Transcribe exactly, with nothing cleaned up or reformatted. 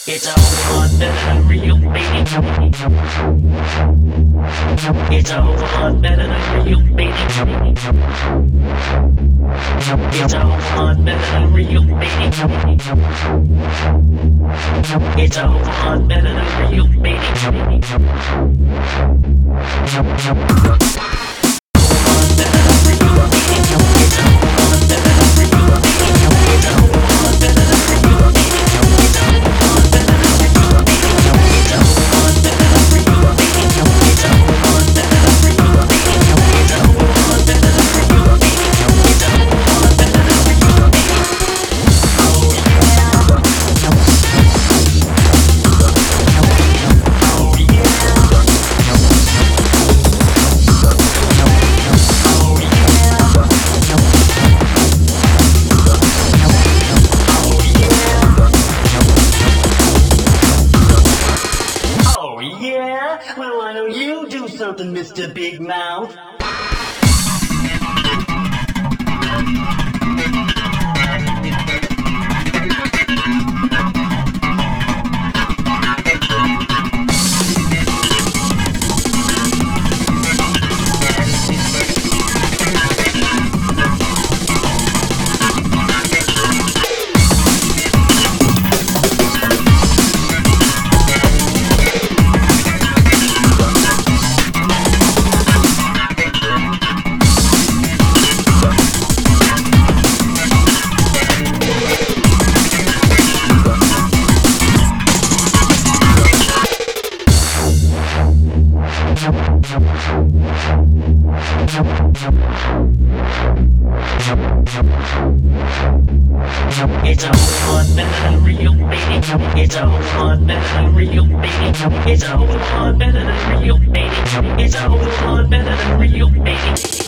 It's a whole lot better than real, baby. It's a whole lot better than real, baby. It's a whole lot better than real, baby. It's a whole lot better than real, baby. Yeah? Well, why don't you do something, Mister Big Mouth? It's a whole lot better than real, baby. It's a whole lot better than real, baby. It's a whole lot better than real, baby. It's a whole lot better than real, baby.